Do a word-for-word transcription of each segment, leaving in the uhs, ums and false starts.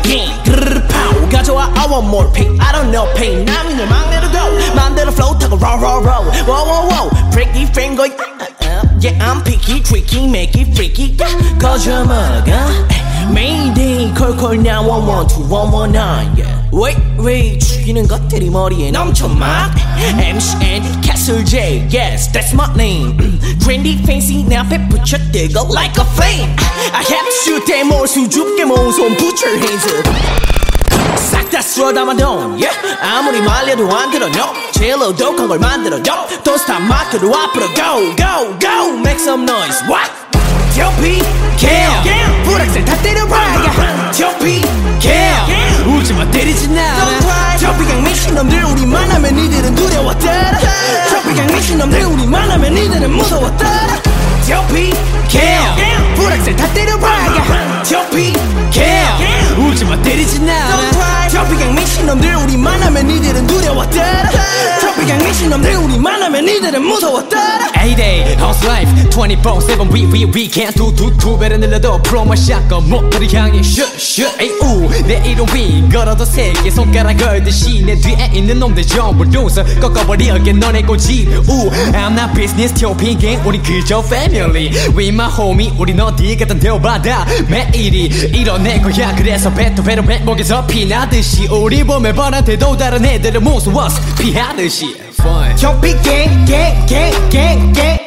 again. 그르르 파워 가져와 I want more pain. I don't know pain. 남이 널 막내로 go 맘대로 flow 타고 roll roll roll. Whoa whoa whoa. Freaky finger. Yeah I'm picky tricky make it freaky. 거저먹어 Mayday 콜콜 now one one two one one nine. Yeah. Wait wait 죽이는 것들이 머리에 넘쳐 막 엠씨 and Castle J. Yes that's my name. Trendy fancy 내 앞에 붙여 뜨거 like a flame. I have to shoot them all 수줍게 모은 손 put your hands up. 싹 다 쓸어 담아둬 yeah. 아무리 말려도 안 들어 no. 제일 어독한 걸 만들어 no. Don't stop 마크로 앞으로 go go go. Make some noise what? 티오피 kill 불악셀 다 때려봐 티오피 kill 울지마 때리진 않아 티오피 강 미친놈들 우리만 하면 니들은 두려웠더라 티오피 강 미친놈들 우리만 하면 니들은 무서웠더라 티오피 kill 불악셀 다 때려봐 티오피 kill 울지마 때리진 않아 티오피 강 미친놈들 우리만 하면 니들은 두려웠더라 티오피 강 미친놈들 우리만 하면 니들은 무서웠더라 A-Day House Life twenty-four seven we we we can't do do 두 배를 늘려도 프로모 샷건 목표를 향해 슛슛 에이 우 내 이름 위 걸어도 세개 손가락 걸듯이 내 뒤에 있는 놈들 전부 루서 꺾어버리게 너네 고집 우 I'm not business 티오피 gang 우린 그저 family We my homie 우린 어디 가든 대우받아 매일이 이뤄낼 거야 그래서 배또 배로 백목에서 피나듯이 우리 보면 뻔한데도 다른 애들은 무서워서 피하듯이 티오피 gang gang gang gang gang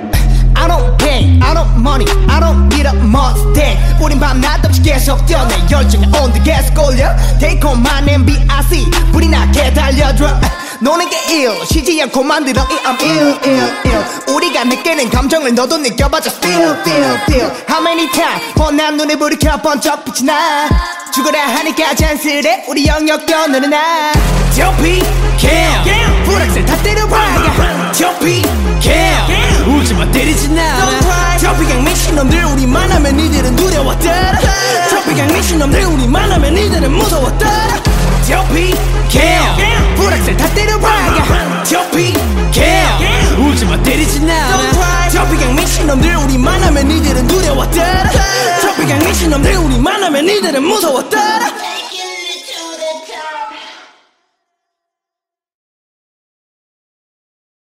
I don't pay, I don't money, I don't need a Mustang. 우린 밤낮 없이 계속 뛰어 내 열정에 on the gas 걸려. Take on my name B I C 불이 나게 달려줘. 노는 게 ill, 쉬지 않고 만들어 이 I'm ill, ill, ill. 우리가 느끼는 감정을 너도 느껴봐줘 feel, feel, feel. How many times 뻔한 눈에 불이 켜 번쩍 빛이 나. 죽어라 하니까 잔스레 우리 영역 뛰어내려나. 티오피 kill 불악셀 다 때려봐 티오피 kill 울지마 때리진 않아 티오피 강 미친놈들 우리만 하면 니들은 두려웠더라 티오피 강 미친놈들 우리만 하면 니들은 무서웠더라 티오피 kill 불악셀 다 때려봐 티오피 kill 울지마 때리진 않아 티오피 강 미친놈들 우리만 하면 니들은 두려웠더라 티오피 강 미친놈들 우리만 하면 니들은 무서웠더라